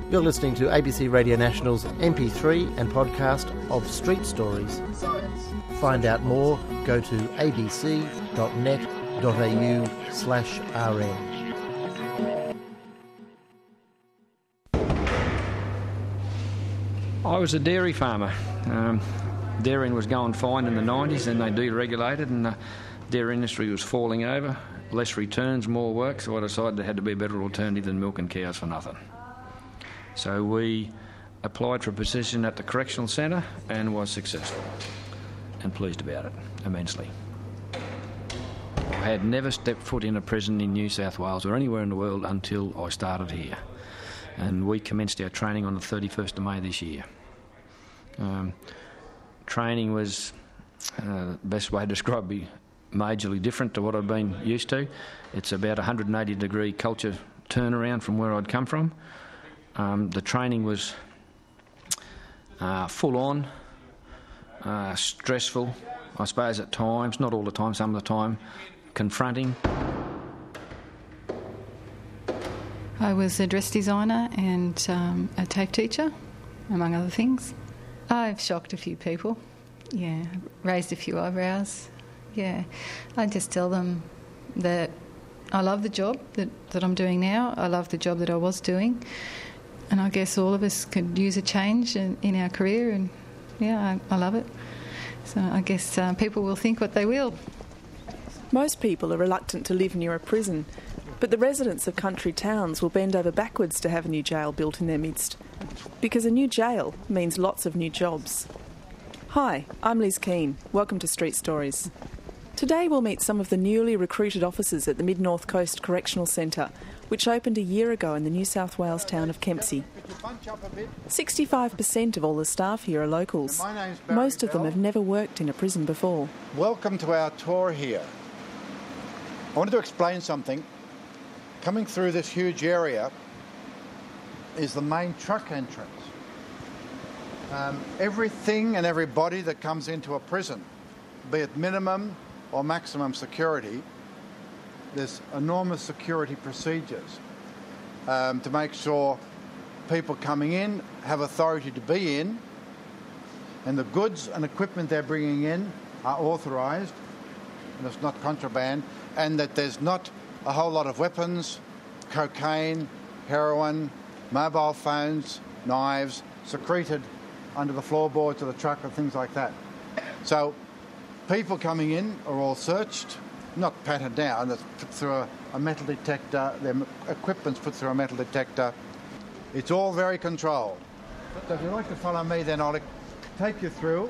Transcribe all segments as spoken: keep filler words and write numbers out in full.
You're listening to A B C Radio National's M P three and podcast of Street Stories. Find out more, go to abc.net.au slash rn. I was a dairy farmer. Um, dairying was going fine in the nineties, and they deregulated, and the dairy industry was falling over. Less returns, more work, so I decided there had to be a better alternative than milking cows for nothing. So we applied for a position at the correctional centre and was successful, and pleased about it immensely. I had never stepped foot in a prison in New South Wales or anywhere in the world until I started here, and we commenced our training on the thirty-first of May this year. Um, training was, uh, the best way to describe it, majorly different to what I'd been used to. It's about a one hundred eighty degree culture turnaround from where I'd come from. Um, the training was uh, full on, uh, stressful, I suppose at times, not all the time, some of the time, confronting. I was a dress designer and um, a tape teacher, among other things. I've shocked a few people, yeah, raised a few eyebrows. Yeah, I just tell them that I love the job that, that I'm doing now. I love the job that I was doing. And I guess all of us could use a change in, in our career, and, yeah, I, I love it. So I guess uh, people will think what they will. Most people are reluctant to live near a prison, but the residents of country towns will bend over backwards to have a new jail built in their midst, because a new jail means lots of new jobs. Hi, I'm Liz Keane. Welcome to Street Stories. Today we'll meet some of the newly recruited officers at the Mid-North Coast Correctional Centre, which opened a year ago in the New South Wales town of Kempsey. sixty-five percent of all the staff here are locals. Most of them have never worked in a prison before. Welcome to our tour here. I wanted to explain something. Coming through this huge area is the main truck entrance. Um, everything and everybody that comes into a prison, be it minimum or maximum security, there's enormous security procedures um, to make sure people coming in have authority to be in, and the goods and equipment they're bringing in are authorised, and it's not contraband, and that there's not a whole lot of weapons, cocaine, heroin, mobile phones, knives secreted under the floorboards of the truck and things like that. So people coming in are all searched, not patted down, that's put through a, a metal detector, their equipment's put through a metal detector. It's all very controlled. So if you'd like to follow me, then I'll take you through.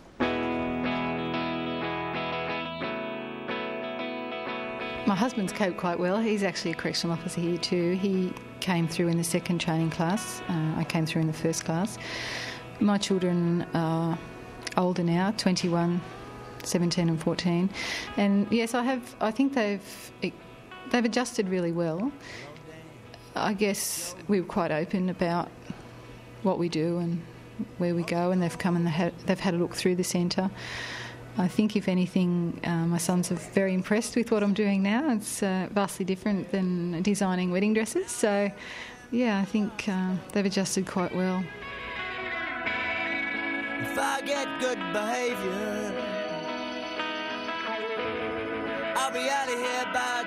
My husband's coped quite well. He's actually a correctional officer here too. He came through in the second training class. Uh, I came through in the first class. My children are older now, twenty-one, seventeen and fourteen. And yes, I have. I think they've they've adjusted really well. I guess we were quite open about what we do and where we go, and they've come and they had, they've had a look through the centre. I think, if anything, uh, my sons are very impressed with what I'm doing now. It's uh, vastly different than designing wedding dresses. So, yeah, I think uh, they've adjusted quite well. If I get good behaviour, I'll be out of here by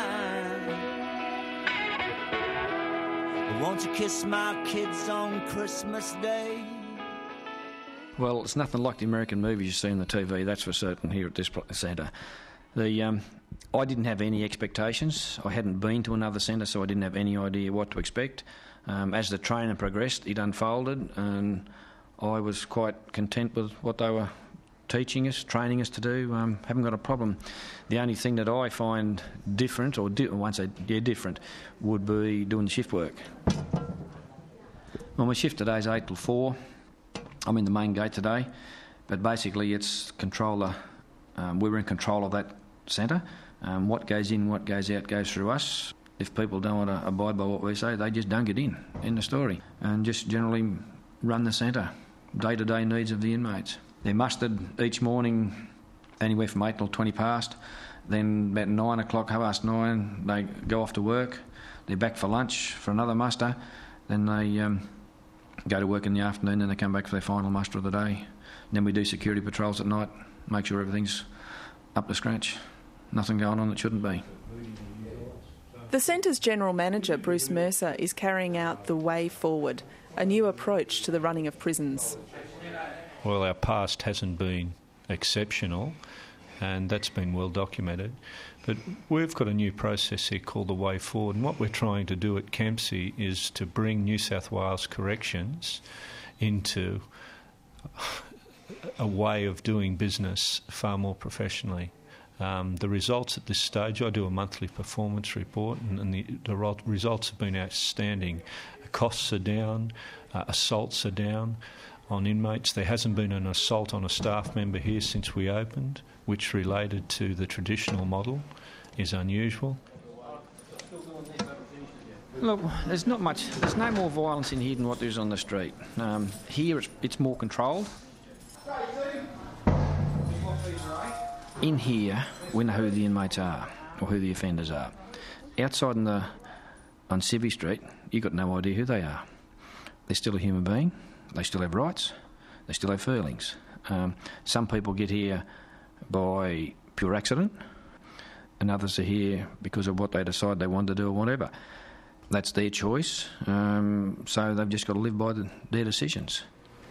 July. Won't you kiss my kids on Christmas Day? Well, it's nothing like the American movies you see on the T V, that's for certain, here at this centre. The um, I didn't have any expectations. I hadn't been to another centre, so I didn't have any idea what to expect. Um, as the training progressed, it unfolded, and I was quite content with what they were teaching us, training us to do. Um, haven't got a problem. The only thing that I find different, or di- I won't say yeah, different, would be doing the shift work. Well, my shift today is eight till four. I'm in the main gate today, but basically it's controller. Um, we're in control of that centre. Um, what goes in, what goes out, goes through us. If people don't want to abide by what we say, they just don't get in, in the story, and just generally run the centre, day-to-day needs of the inmates. They're mustered each morning anywhere from eight till twenty past. Then about nine o'clock, half past nine, they go off to work. They're back for lunch for another muster. then they um, go to work in the afternoon, and they come back for their final muster of the day. And then we do security patrols at night, make sure everything's up to scratch. Nothing going on that shouldn't be. The Centre's General Manager, Bruce Mercer, is carrying out the Way Forward, a new approach to the running of prisons. Well, our past hasn't been exceptional, and that's been well documented. But we've got a new process here called the Way Forward, and what we're trying to do at Campsie is to bring New South Wales corrections into a way of doing business far more professionally. Um, the results at this stage, I do a monthly performance report, and, and the, the results have been outstanding. Costs are down, uh, assaults are down on inmates. There hasn't been an assault on a staff member here since we opened, which related to the traditional model is unusual. Look, there's not much, there's no more violence in here than what there is on the street. Um, here it's, it's more controlled. In here, we know who the inmates are, or who the offenders are. Outside in the, on Civvy Street, you've got no idea who they are. They're still a human being, they still have rights, they still have feelings. Um, some people get here by pure accident, and others are here because of what they decide they want to do or whatever. That's their choice, um, so they've just got to live by the, their decisions.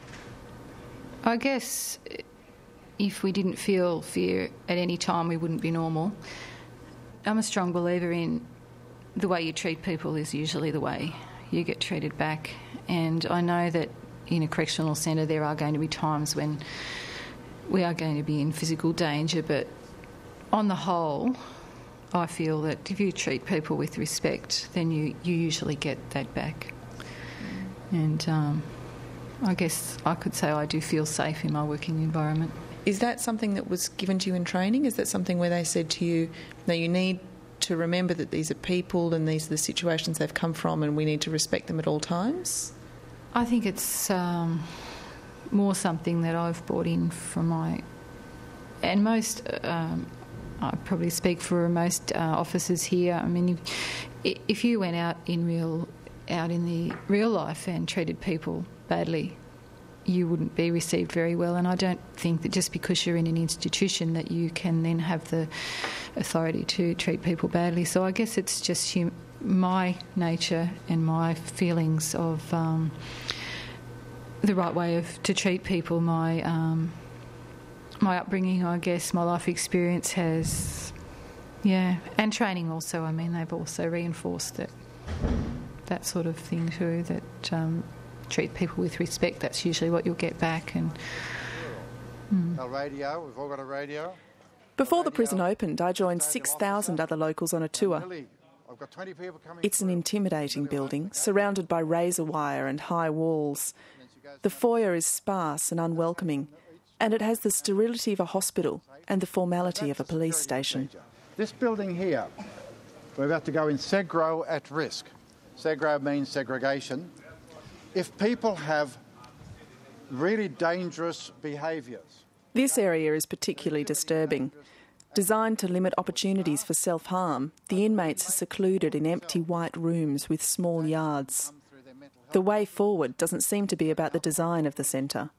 I guess if we didn't feel fear at any time, we wouldn't be normal. I'm a strong believer in the way you treat people is usually the way you get treated back. And I know that in a correctional centre there are going to be times when we are going to be in physical danger, but on the whole, I feel that if you treat people with respect, then you, you usually get that back. And um, I guess I could say I do feel safe in my working environment. Is that something that was given to you in training? Is that something where they said to you, no, you need to remember that these are people and these are the situations they've come from and we need to respect them at all times? I think it's um, more something that I've brought in from my... And most... Um, I probably speak for most uh, officers here. I mean, if, if you went out in real, out in the real life and treated people badly, you wouldn't be received very well. And I don't think that just because you're in an institution that you can then have the authority to treat people badly. So I guess it's just hum- my nature and my feelings of um, the right way of to treat people. My um, My upbringing, I guess, my life experience has, yeah, and training also. I mean, they've also reinforced that that sort of thing too. That um, treat people with respect. That's usually what you'll get back. And mm. Our radio, we've all got a radio. Before the prison opened, I joined six thousand other locals on a tour. It's an intimidating building, surrounded by razor wire and high walls. The foyer is sparse and unwelcoming, and it has the sterility of a hospital and the formality of a police station. This building here, we're about to go in segro at risk. Segro means segregation. If people have really dangerous behaviours. This area is particularly disturbing. Designed to limit opportunities for self-harm, the inmates are secluded in empty white rooms with small yards. The way forward doesn't seem to be about the design of the centre.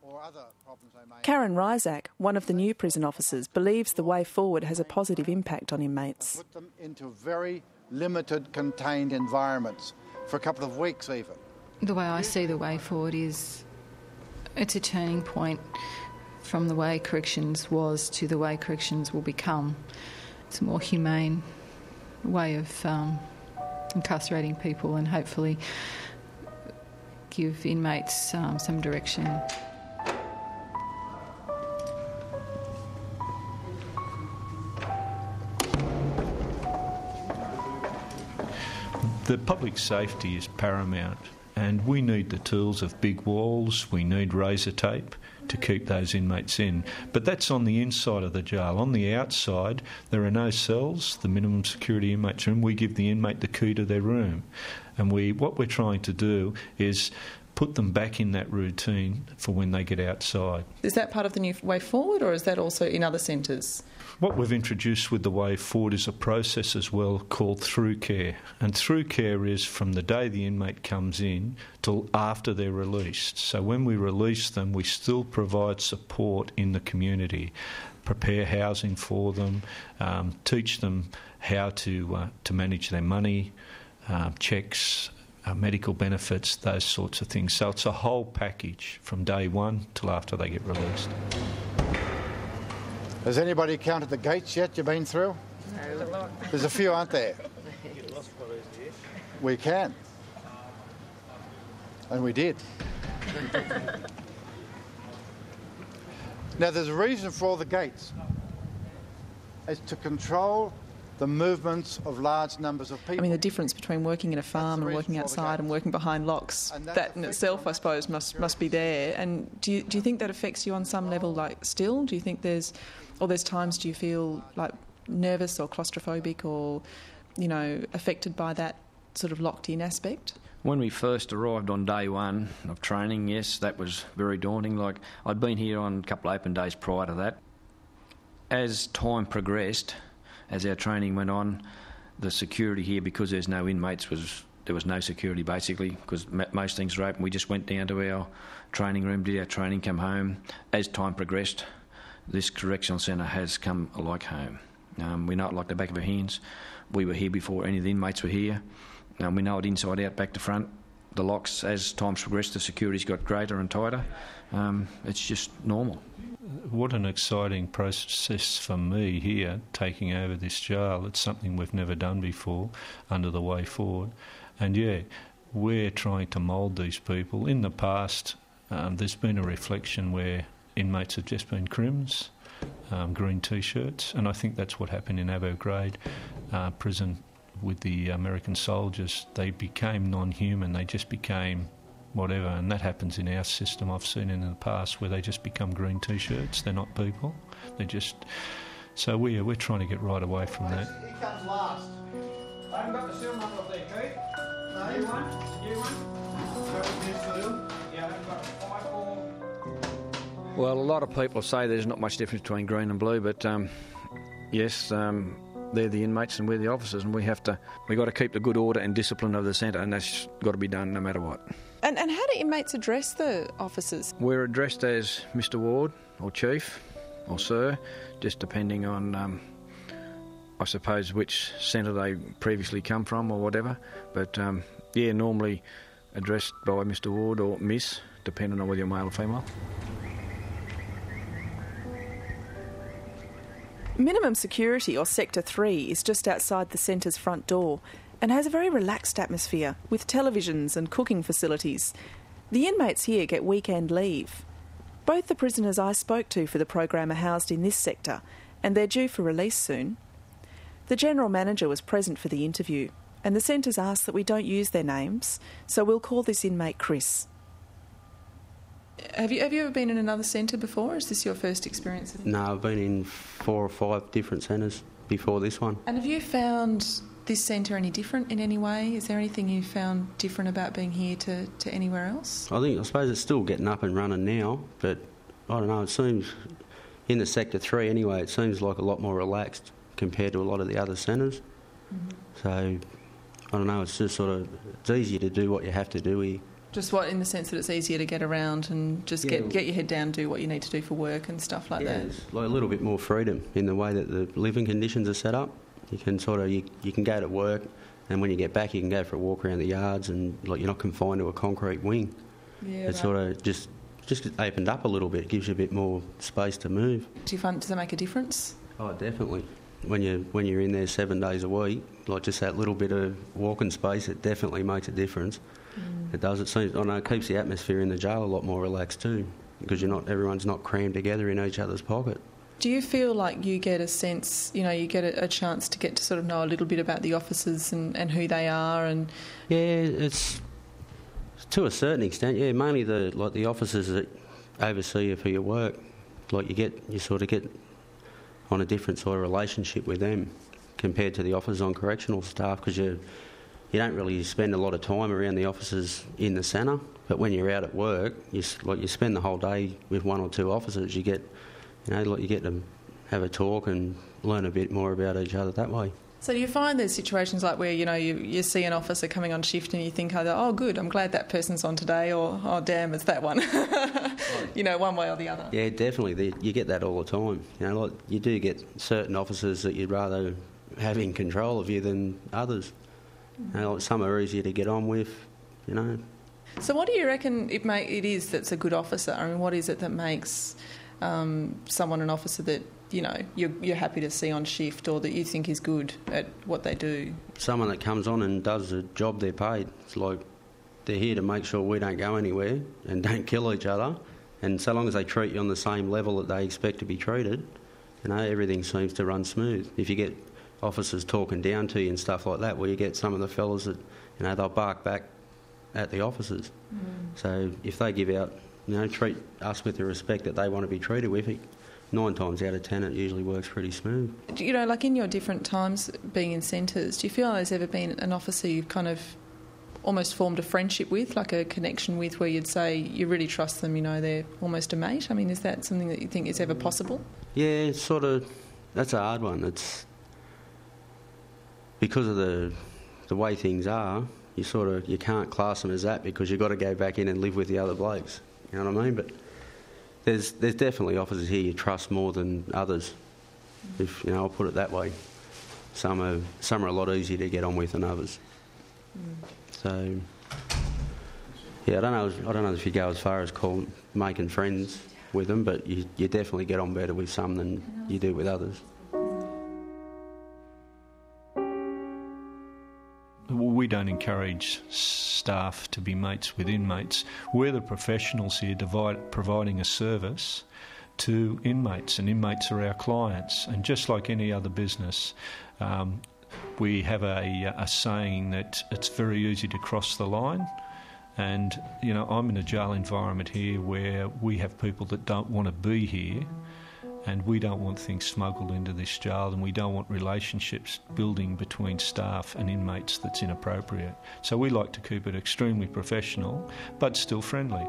Karen Ryzak, one of the new prison officers, believes the way forward has a positive impact on inmates. Put them into very limited, contained environments for a couple of weeks even. The way I see the way forward is it's a turning point from the way corrections was to the way corrections will become. It's a more humane way of um, incarcerating people and hopefully give inmates um, some direction. The public safety is paramount, and we need the tools of big walls, we need razor tape to keep those inmates in. But that's on the inside of the jail. On the outside, there are no cells, the minimum security inmates room. We give the inmate the key to their room. And we, what we're trying to do is put them back in that routine for when they get outside. Is that part of the new way forward, or is that also in other centres? What we've introduced with the way forward is a process as well called through care. And through care is from the day the inmate comes in till after they're released. So when we release them, we still provide support in the community, prepare housing for them, um, teach them how to uh, to manage their money, uh, checks, uh, medical benefits, those sorts of things. So it's a whole package from day one till after they get released. Has anybody counted the gates yet you've been through? No. There's a few, aren't there? We can. And we did. Now, there's a reason for all the gates. It's to control the movements of large numbers of people. I mean, the difference between working in a farm and working outside and working behind locks, that in itself, I suppose, must must be there. And do you, do you think that affects you on some level, like, still? Do you think there's, or there's times do you feel, like, nervous or claustrophobic or, you know, affected by that sort of locked-in aspect? When we first arrived on day one of training, yes, that was very daunting. Like, I'd been here on a couple of open days prior to that. As time progressed, as our training went on, the security here, because there's no inmates, was there was no security basically, because most things were open. We just went down to our training room, did our training, come home. As time progressed, this correctional centre has come like home. Um, we know it like the back of our hands. We were here before any of the inmates were here. Um, we know it inside out, back to front. The locks, as time's progressed, the security's got greater and tighter. Um, it's just normal. What an exciting process for me here, taking over this jail. It's something we've never done before under the way forward. And yeah, we're trying to mould these people. In the past, um, there's been a reflection where inmates have just been crims, um, green T-shirts, and I think that's what happened in Abu Ghraib uh, prison with the American soldiers. They became non-human, they just became whatever, and that happens in our system. I've seen it in the past where they just become green T-shirts. They're not people. They're just... So we, we're trying to get right away from that. He comes last. I haven't got the seal number up there, Keith. No. You one? You one? Yeah, I haven't got five, four. Well, a lot of people say there's not much difference between green and blue, but um, yes, um, they're the inmates and we're the officers, and we have to, we've got to keep the good order and discipline of the centre, and that's got to be done no matter what. And, and how do inmates address the officers? We're addressed as Mister Ward or Chief or Sir, just depending on, um, I suppose, which centre they previously come from or whatever. But, um, yeah, normally addressed by Mister Ward or Miss, depending on whether you're male or female. Minimum security, or Sector three, is just outside the centre's front door and has a very relaxed atmosphere with televisions and cooking facilities. The inmates here get weekend leave. Both the prisoners I spoke to for the program are housed in this sector, and they're due for release soon. The General Manager was present for the interview, and the centre's asked that we don't use their names, so we'll call this inmate Chris. Have you have you ever been in another centre before, or is this your first experience? No, I've been in four or five different centres before this one. And have you found this centre any different in any way? Is there anything you found different about being here to, to anywhere else? I think, I suppose it's still getting up and running now, but I don't know, it seems, in the Sector three anyway, it seems like a lot more relaxed compared to a lot of the other centres. Mm-hmm. So, I don't know, it's just sort of, it's easier to do what you have to do here. Just what, in the sense that it's easier to get around and just yeah. get get your head down, do what you need to do for work and stuff like yeah, that? It's like a little bit more freedom in the way that the living conditions are set up. You can sort of, you, you can go to work, and when you get back you can go for a walk around the yards, and like you're not confined to a concrete wing. Yeah, it's right. sort of just just opened up a little bit. It gives you a bit more space to move. Do you find, does that make a difference? Oh, definitely. When you when you're in there seven days a week, like just that little bit of walking space, it definitely makes a difference. Mm. It does. It seems. I know it keeps the atmosphere in the jail a lot more relaxed too, because you're not everyone's not crammed together in each other's pocket. Do you feel like you get a sense, you know, you get a, a chance to get to sort of know a little bit about the officers and, and who they are? And yeah, it's to a certain extent. Yeah, mainly the like the officers that oversee you for your work. Like you get, you sort of get on a different sort of relationship with them compared to the officers on correctional staff, because you you don't really spend a lot of time around the officers in the centre, but when you're out at work, you s- like you spend the whole day with one or two officers. You get, you know, like you get to have a talk and learn a bit more about each other that way. So do you find there's situations like where, you know, you, you see an officer coming on shift and you think either, oh, good, I'm glad that person's on today, or, oh, damn, it's that one. You know, one way or the other. Yeah, definitely. You get that all the time. You know, like you do get certain officers that you'd rather have in control of you than others. You know, like some are easier to get on with, you know. So what do you reckon it, may, it is that's a good officer? I mean, what is it that makes um, someone an officer that, you know, you're, you're happy to see on shift, or that you think is good at what they do? Someone that comes on and does the job they're paid. It's like they're here to make sure we don't go anywhere and don't kill each other. And so long as they treat you on the same level that they expect to be treated, you know, everything seems to run smooth. If you get officers talking down to you and stuff like that, well, you get some of the fellas that, you know, they'll bark back at the officers. Mm. So if they give out, you know, treat us with the respect that they want to be treated with, it, nine times out of ten it usually works pretty smooth. You know, like in your different times being in centres, do you feel there's ever been an officer you've kind of almost formed a friendship with, like a connection with, where you'd say you really trust them, you know, they're almost a mate? I mean, is that something that you think is ever possible? Yeah, it's sort of, that's a hard one. It's because of the the way things are, you sort of, you can't class them as that because you've got to go back in and live with the other blokes. You know what I mean? But there's there's definitely officers here you trust more than others. If you know, I'll put it that way. Some are some are a lot easier to get on with than others. Mm. So yeah, I don't know. I don't know if you go as far as call, making friends with them, but you you definitely get on better with some than you do with others. We don't encourage staff to be mates with inmates. We're the professionals here divide, providing a service to inmates, and inmates are our clients. And just like any other business, um, we have a, a saying that it's very easy to cross the line. And, you know, I'm in a jail environment here where we have people that don't want to be here, and we don't want things smuggled into this jail, and we don't want relationships building between staff and inmates that's inappropriate. So we like to keep it extremely professional, but still friendly.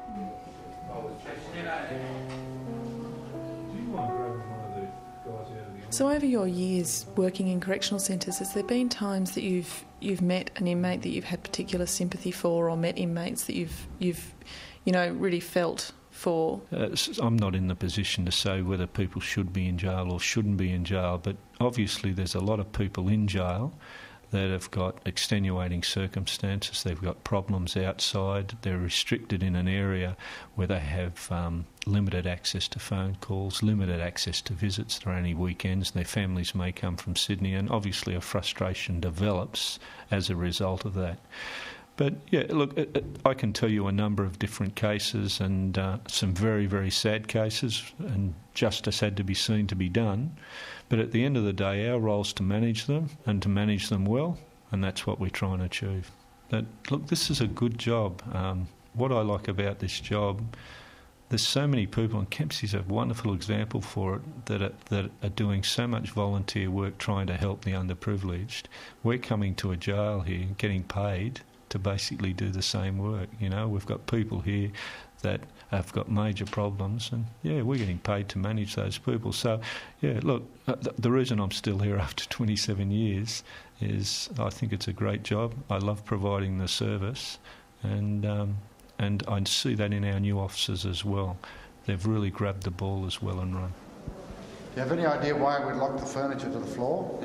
So over your years working in correctional centres, has there been times that you've you've met an inmate that you've had particular sympathy for, or met inmates that you've you've you know really felt for? Uh, I'm not in the position to say whether people should be in jail or shouldn't be in jail, but obviously there's a lot of people in jail that have got extenuating circumstances. They've got problems outside. They're restricted in an area where they have um, limited access to phone calls, limited access to visits. There are only weekends. Their families may come from Sydney, and obviously a frustration develops as a result of that. But, yeah, look, I can tell you a number of different cases, and uh, some very, very sad cases, and justice had to be seen to be done. But at the end of the day, our role is to manage them, and to manage them well, and that's what we try and achieve. But, look, this is a good job. Um, what I like about this job, there's so many people, and Kempsey's a wonderful example for it, that are, that are doing so much volunteer work trying to help the underprivileged. We're coming to a jail here, getting paid to basically do the same work. You know, we've got people here that have got major problems, and yeah, we're getting paid to manage those people. So, yeah, look, th- the reason I'm still here after twenty-seven years is I think it's a great job. I love providing the service, and um, and I see that in our new officers as well. They've really grabbed the ball as well and run. Do you have any idea why we locked the furniture to the floor?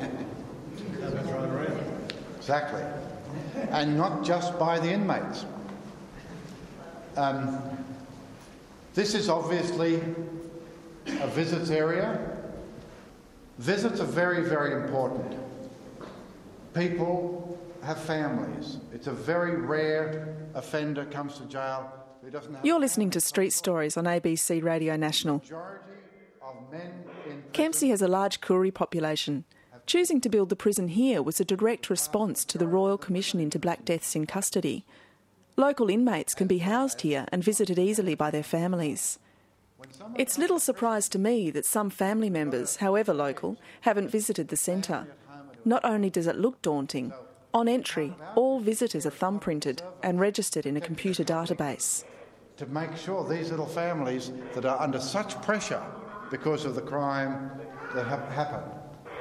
Exactly. And not just by the inmates. Um, this is obviously a visits area. Visits are very, very important. People have families. It's a very rare offender comes to jail who doesn't have... You're listening to Street Stories on A B C Radio National. Kempsey has a large Koori population. Choosing to build the prison here was a direct response to the Royal Commission into Black Deaths in Custody. Local inmates can be housed here and visited easily by their families. It's little surprise to me that some family members, however local, haven't visited the centre. Not only does it look daunting, On entry, all visitors are thumbprinted and registered in a computer database. To make sure these little families that are under such pressure because of the crime that have happened,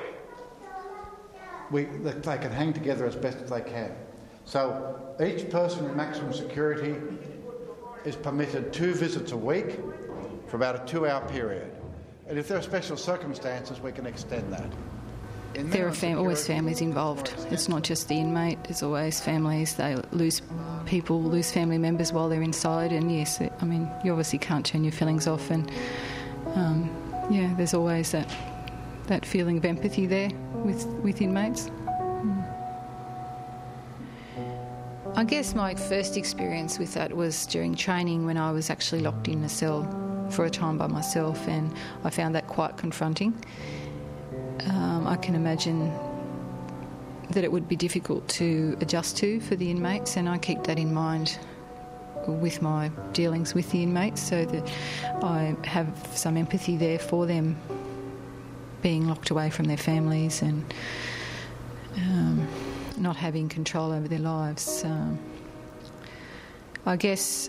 we, that they can hang together as best as they can. So each person in maximum security is permitted two visits a week for about a two-hour period. And if there are special circumstances, we can extend that. There are fam- always families involved. It's not just the inmate, there's always families. They lose people, lose family members while they're inside. And yes, I mean, you obviously can't turn your feelings off. And um, yeah, there's always that that feeling of empathy there with, with inmates. Mm. I guess my first experience with that was during training when I was actually locked in a cell for a time by myself, and I found that quite confronting. Um, I can imagine that it would be difficult to adjust to for the inmates, and I keep that in mind with my dealings with the inmates so that I have some empathy there for them being locked away from their families and um, not having control over their lives. Um, I guess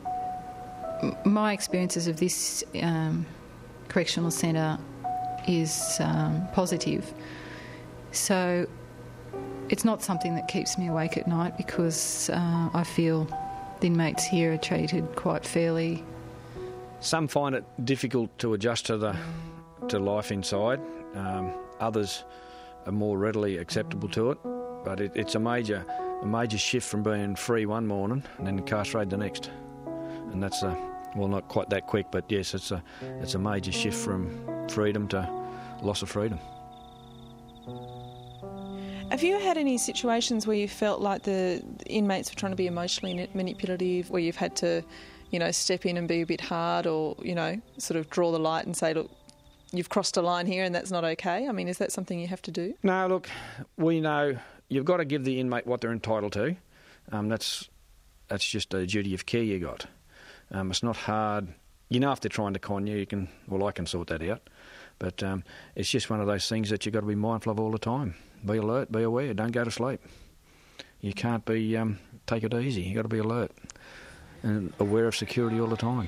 my experiences of this um, correctional centre is um, positive. So it's not something that keeps me awake at night because uh, I feel the inmates here are treated quite fairly. Some find it difficult to adjust to the to life inside. Um, others are more readily acceptable to it. But it, it's a major a major shift from being free one morning and then incarcerated the next. And that's a well, not quite that quick, but yes, it's a it's a major shift from freedom to loss of freedom. Have you had any situations where you felt like the inmates were trying to be emotionally manipulative, where you've had to, you know, step in and be a bit hard, or, you know, sort of draw the light and say, look, you've crossed a line here and that's not okay? I mean, is that something you have to do? No, look, we know you've got to give the inmate what they're entitled to. Um, that's that's just a duty of care you got. Um, it's not hard. You know if they're trying to con you, you can, well, I can sort that out. But um, it's just one of those things that you've got to be mindful of all the time. Be alert, be aware, don't go to sleep. You can't be, um, take it easy. You've got to be alert and aware of security all the time.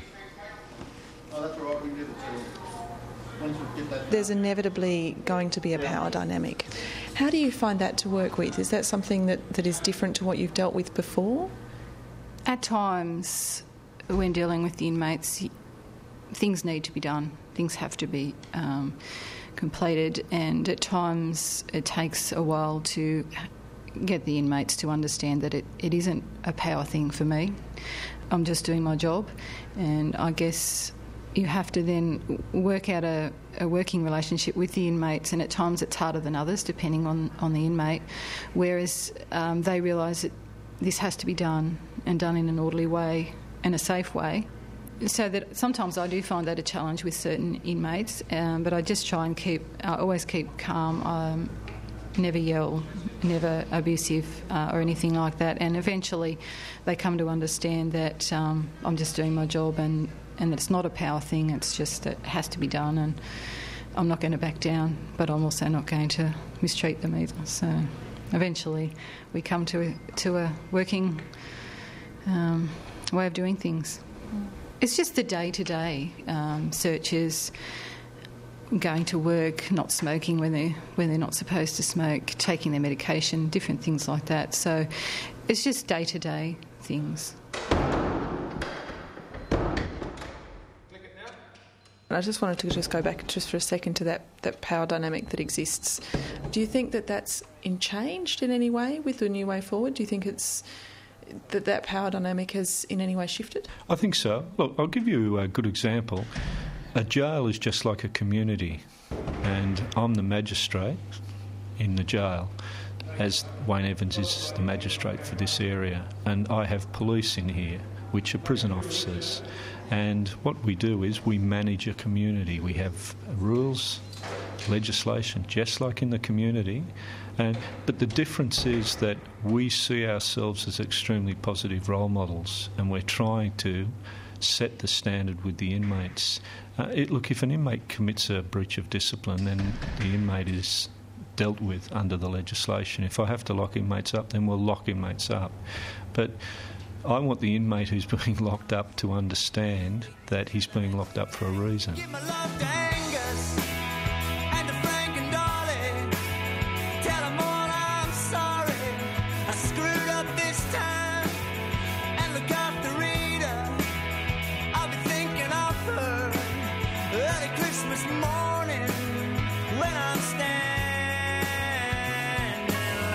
Oh, that's all right, we can do the two. Once we get that. There's inevitably going to be a power dynamic. How do you find that to work with? Is that something that, that is different to what you've dealt with before? At times, when dealing with the inmates, things need to be done. Things have to be um, completed, and at times it takes a while to get the inmates to understand that it, it isn't a power thing for me. I'm just doing my job, and I guess you have to then work out a, a working relationship with the inmates, and at times it's harder than others depending on, on the inmate, whereas um, they realise that this has to be done and done in an orderly way and a safe way. So that sometimes I do find that a challenge with certain inmates, um, but I just try and keep, I always keep calm, um, never yell, never abusive uh, or anything like that, and eventually they come to understand that um, I'm just doing my job and, and it's not a power thing, it's just that it has to be done, and I'm not going to back down, but I'm also not going to mistreat them either. So eventually we come to a, to a working um, way of doing things. It's just the day-to-day um, searches, going to work, not smoking when they when they're not supposed to smoke, taking their medication, different things like that. So it's just day-to-day things. I just wanted to just go back just for a second to that, that power dynamic that exists. Do you think that that's in changed in any way with the new way forward? Do you think it's that that power dynamic has in any way shifted? I think so. Look, I'll give you a good example. A jail is just like a community, and I'm the magistrate in the jail, as Wayne Evans is the magistrate for this area, and I have police in here, which are prison officers. And what we do is we manage a community. We have rules, legislation, just like in the community. And, but the difference is that we see ourselves as extremely positive role models, and we're trying to set the standard with the inmates. Uh, it, look, if an inmate commits a breach of discipline, then the inmate is dealt with under the legislation. If I have to lock inmates up, then we'll lock inmates up. But I want the inmate who's being locked up to understand that he's being locked up for a reason. Give my love to Angus and to Frank and Dolly. Tell them all I'm sorry. I screwed up this time. And look after Rita. I'll be thinking of her early Christmas morning when I'm standing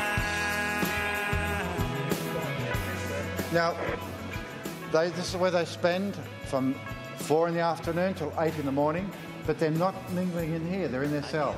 in line. Now, they, this is where they spend from four in the afternoon till eight in the morning, but they're not mingling in here, they're in their cells.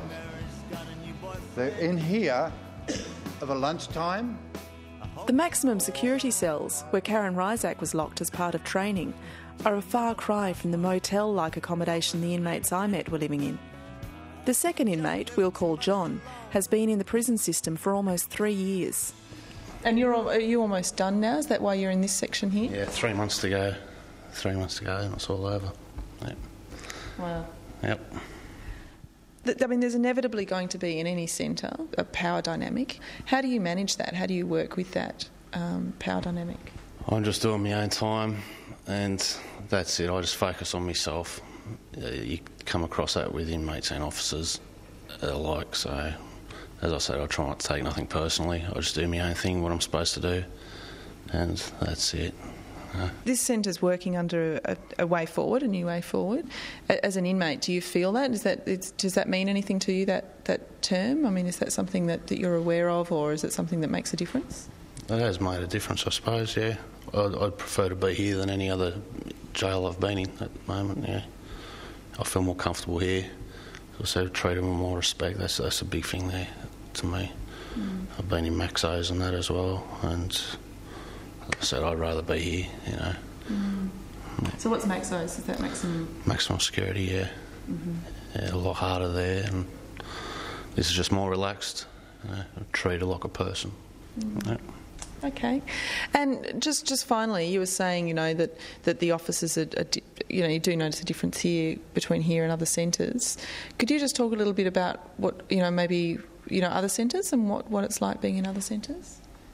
They're in here over lunchtime. The maximum security cells, where Karen Ryzak was locked as part of training, are a far cry from the motel-like accommodation the inmates I met were living in. The second inmate, we'll call John, has been in the prison system for almost three years. And you're al- are you almost done now? Is that why you're in this section here? Yeah, three months to go. Three months to go and it's all over. Yep. Wow. Yep. Th- I mean, there's inevitably going to be in any centre a power dynamic. How do you manage that? How do you work with that um, power dynamic? I'm just doing my own time and that's it. I just focus on myself. Uh, You come across that with inmates and officers alike, so as I said, I try not to take nothing personally. I just do my own thing, what I'm supposed to do, and that's it. Uh, This centre's working under a, a way forward, a new way forward. A- As an inmate, do you feel that? Is that it's, does that mean anything to you, that, that term? I mean, is that something that, that you're aware of, or is it something that makes a difference? It has made a difference, I suppose, yeah. I'd, I'd prefer to be here than any other jail I've been in at the moment, yeah. I feel more comfortable here. Also treated with more respect. That's that's a big thing there to me. Mm. I've been in Maxos and that as well, and like I said, I'd rather be here, you know. Mm. So what's Maxos? Is that maximum? Maximum security, yeah. Mm-hmm. Yeah, a lot harder there, and this is just more relaxed. You know, treated like a person. Mm. Yeah. Okay, and just just finally, you were saying, you know, that, that the officers are, are, you know, you do notice a difference here between here and other centres. Could you just talk a little bit about what, you know, maybe, you know, other centres and what, what it's like being in other centres?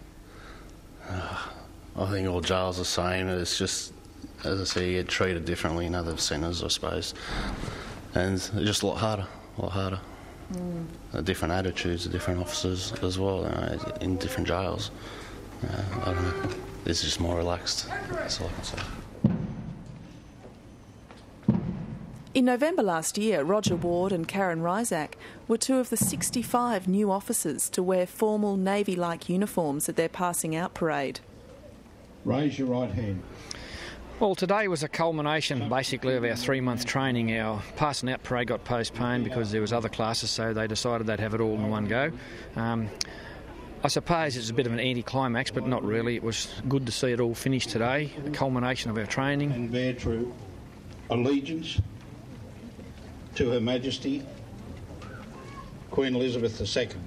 Uh, I think all jails are the same. It's just, as I say, you get treated differently in other centres, I suppose, and it's just a lot harder, a lot harder. Mm. Uh, different attitudes of different officers as well, you know, in different jails. Uh, I don't know. This is just more relaxed. That's all I can say. In November last year, Roger Ward and Karen Ryzak were two of the sixty-five new officers to wear formal Navy-like uniforms at their passing out parade. Raise your right hand. Well, today was a culmination, basically, of our three-month training. Our passing out parade got postponed because there was other classes, so they decided they'd have it all in one go. Um, I suppose it's a bit of an anti-climax, but not really. It was good to see it all finished today, the culmination of our training. And bear true allegiance to Her Majesty Queen Elizabeth the Second,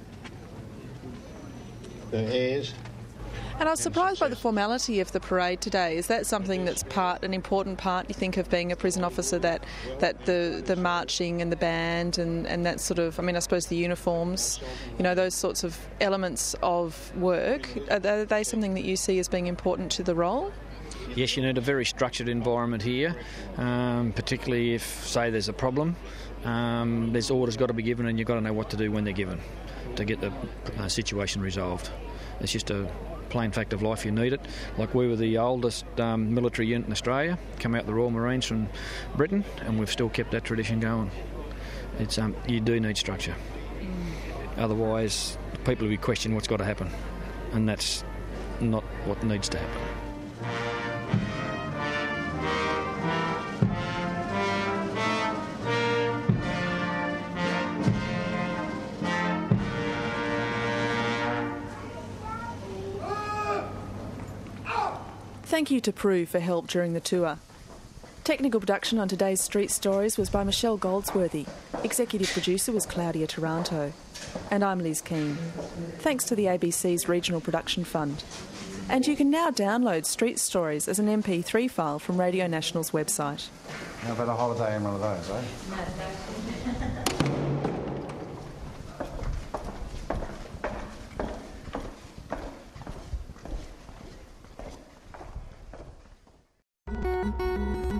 her heirs. And I was surprised by the formality of the parade today. Is that something that's part, an important part, you think, of being a prison officer, that that the, the marching and the band and, and that sort of, I mean, I suppose the uniforms, you know, those sorts of elements of work, are they, are they something that you see as being important to the role? Yes, you need a very structured environment here, um, particularly if, say, there's a problem. Um, there's orders got to be given and you've got to know what to do when they're given to get the uh, situation resolved. It's just a plain fact of life, you need it. Like, we were the oldest um, military unit in Australia, come out the Royal Marines from Britain, and we've still kept that tradition going. It's um, you do need structure. Otherwise, people will be questioning what's got to happen, and that's not what needs to happen. Thank you to Prue for help during the tour. Technical production on today's Street Stories was by Michelle Goldsworthy. Executive producer was Claudia Taranto. And I'm Liz Keane. Thanks to the A B C's Regional Production Fund. And you can now download Street Stories as an M P three file from Radio National's website. How about a holiday in one of those, eh?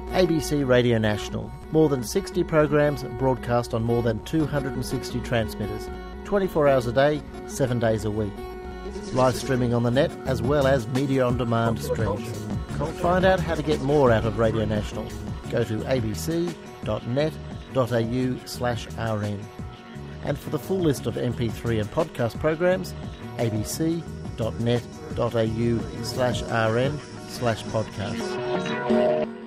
A B C Radio National. More than sixty programs broadcast on more than two hundred sixty transmitters, twenty-four hours a day, seven days a week. Live streaming on the net as well as media on demand streams. Find out how to get more out of Radio National. Go to abc dot net dot a u slash r n. And for the full list of M P three and podcast programs, abc dot net dot a u slash r n slash podcast.